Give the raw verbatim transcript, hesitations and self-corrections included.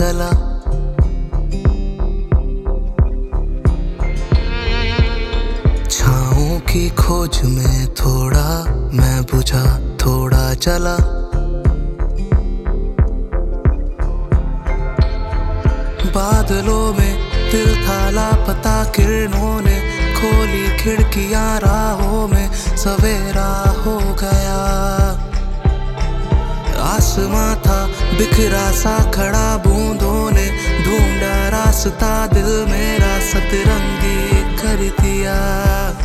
चला। छाँव की खोज में थोड़ा मैं बुझा, थोड़ा जला। बादलों में दिल था लापता, किरणों ने खोली खिड़कियां, राहों में सवेरा हो गया। आसमां था बिखरा सा खड़ा, बूंदों ने ढूंढा रास्ता, दिल मेरा सतरंगी कर दिया।